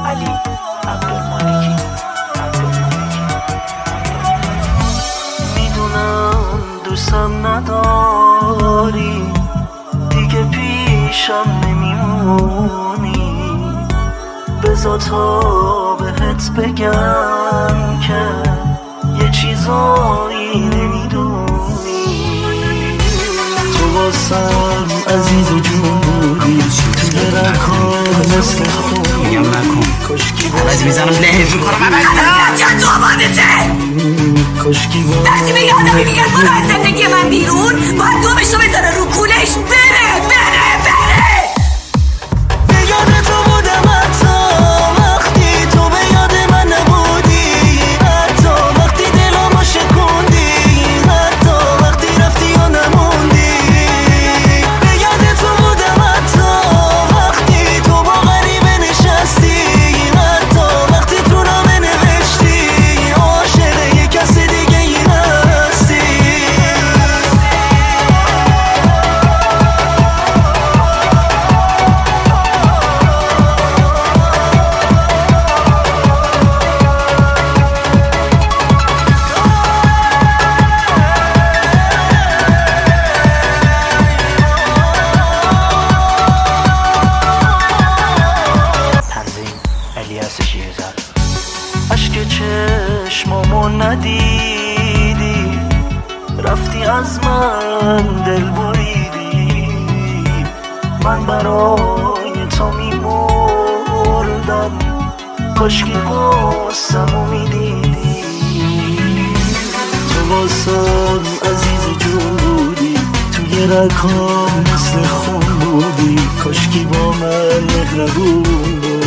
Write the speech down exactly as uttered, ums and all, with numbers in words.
علی عبدالمالکی عبدالمالکی میدونم دوستم نداری، دیگه پیشم نمیمونی، بذار تا بهت بگم که یه چیزایی نمیدونی. تو واسم عزیز و جون بودی، توی رکام مثل خون میگم نکن، کشکی عوضی میزنم لحظ میکنم عوض چند تو آبادته کشکی با وقتی به یادمی میگن برو از زندگی من بیرون، باید دومش رو بذاره رو کولش بره بره بره. به یاد تو بودم حتی وقتی تو به یاد من نبودی، حتی وقتی دلمو شکوندی، حتی وقتی رفتی و نموندی. به یاد تو بودم حتی وقتی تو با غریبه نشستی، حتی وقتی تو نامه نوشتی عاشق یه کس دیگه ای هستی. تنظیم الیاس شیرزاد. عشق چشمامو ندیدی، رفتی از من دل بریدی، من برای تو میمردم، کاشکی قصه‌مو میدیدی. تو واسم عزیز جون بودی، توی رکام مثل خون بودی، کاشکی با من مهربون بودی.